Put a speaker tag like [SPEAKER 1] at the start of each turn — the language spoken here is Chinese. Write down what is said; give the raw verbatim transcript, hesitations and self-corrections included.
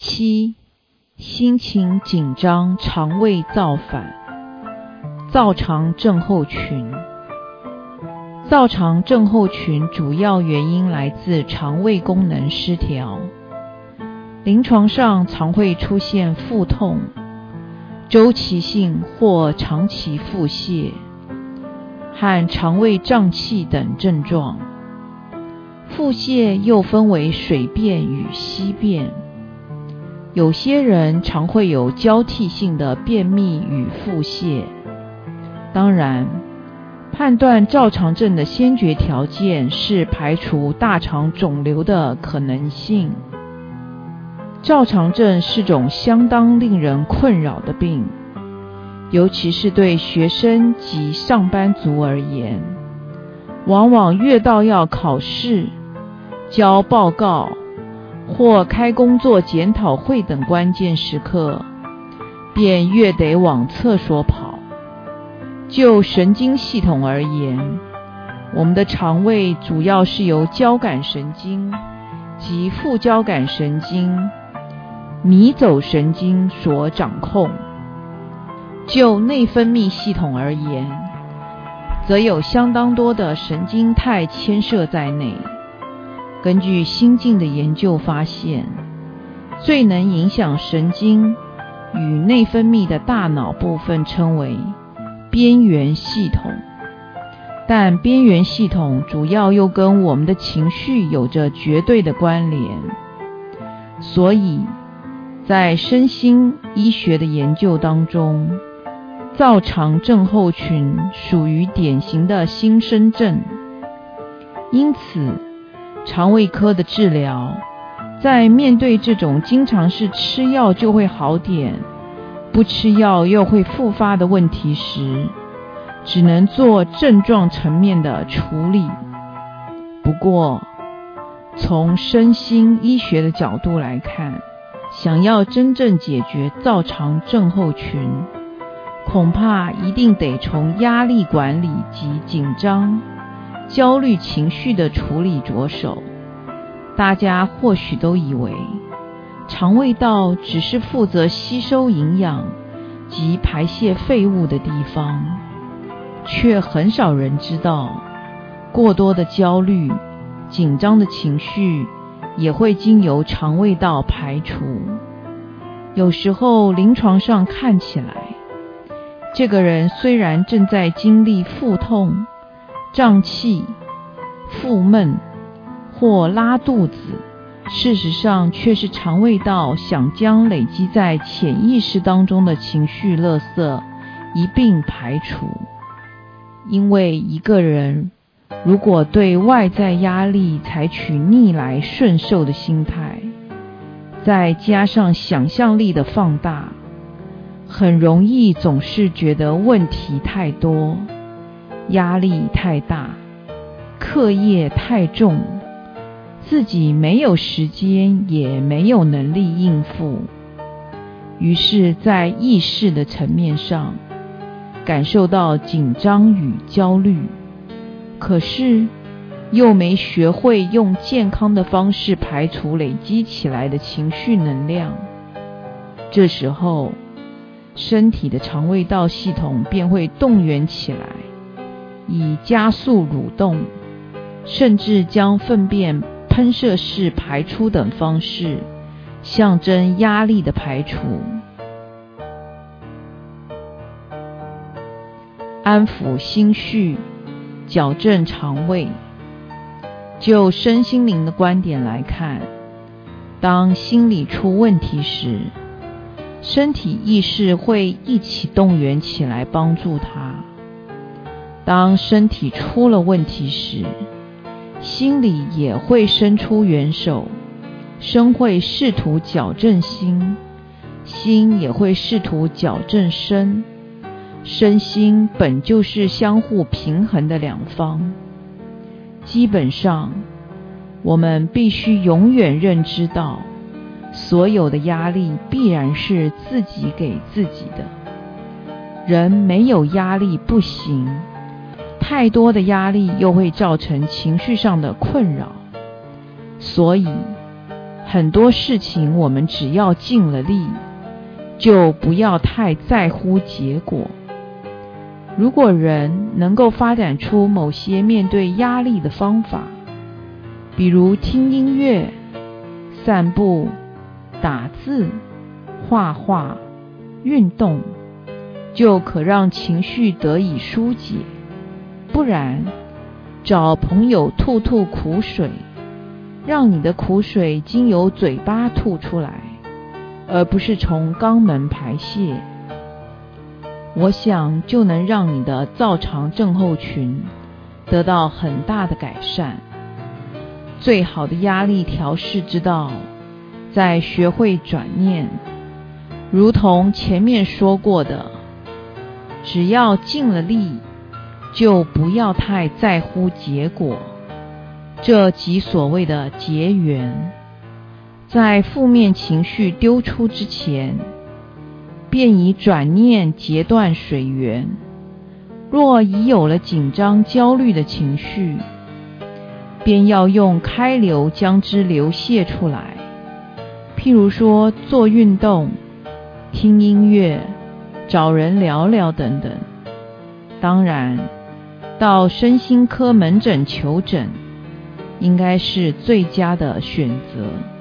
[SPEAKER 1] 七、心情紧张，肠胃造反。造肠症候群。造肠症候群主要原因来自肠胃功能失调，临床上常会出现腹痛、周期性或长期腹泻和肠胃胀气等症状。腹泻又分为水便与稀便，有些人常会有交替性的便秘与腹泻。当然，判断造肠症的先决条件是排除大肠肿瘤的可能性。造肠症是种相当令人困扰的病，尤其是对学生及上班族而言，往往越到要考试、交报告或开工作检讨会等关键时刻，便越得往厕所跑。就神经系统而言，我们的肠胃主要是由交感神经及副交感神经、迷走神经所掌控。就内分泌系统而言，则有相当多的神经肽牵涉在内。根据新近的研究发现，最能影响神经与内分泌的大脑部分称为边缘系统，但边缘系统主要又跟我们的情绪有着绝对的关联，所以在身心医学的研究当中，造肠症候群属于典型的新生症。因此肠胃科的治疗在面对这种经常是吃药就会好点，不吃药又会复发的问题时，只能做症状层面的处理。不过从身心医学的角度来看，想要真正解决造肠症候群，恐怕一定得从压力管理及紧张、焦虑情绪的处理着手。大家或许都以为肠胃道只是负责吸收营养及排泄废物的地方，却很少人知道，过多的焦虑、紧张的情绪也会经由肠胃道排除。有时候临床上看起来，这个人虽然正在经历腹痛、胀气、腹闷或拉肚子，事实上却是肠胃道想将累积在潜意识当中的情绪垃圾一并排除。因为一个人如果对外在压力采取逆来顺受的心态，再加上想象力的放大，很容易总是觉得问题太多，压力太大，课业太重，自己没有时间也没有能力应付。于是在意识的层面上感受到紧张与焦虑，可是又没学会用健康的方式排除累积起来的情绪能量。这时候身体的肠胃道系统便会动员起来，以加速蠕动，甚至将粪便喷射式排出等方式象征压力的排除。安抚心绪，矫正肠胃。就身心灵的观点来看，当心理出问题时，身体意识会一起动员起来帮助他。当身体出了问题时，心里也会伸出援手，身会试图矫正心，心也会试图矫正身。身心本就是相互平衡的两方。基本上，我们必须永远认知到，所有的压力必然是自己给自己的。人没有压力不行，太多的压力又会造成情绪上的困扰。所以很多事情我们只要尽了力，就不要太在乎结果。如果人能够发展出某些面对压力的方法，比如听音乐、散步、打字、画画、运动，就可让情绪得以疏解。不然，找朋友吐吐苦水，让你的苦水经由嘴巴吐出来，而不是从肛门排泄，我想就能让你的躁肠症候群得到很大的改善。最好的压力调适之道，在学会转念。如同前面说过的，只要尽了力，就不要太在乎结果，这即所谓的结缘。在负面情绪丢出之前，便以转念截断水源。若已有了紧张焦虑的情绪，便要用开流将之流泻出来。譬如说做运动、听音乐、找人聊聊等等。当然，到身心科门诊求诊应该是最佳的选择。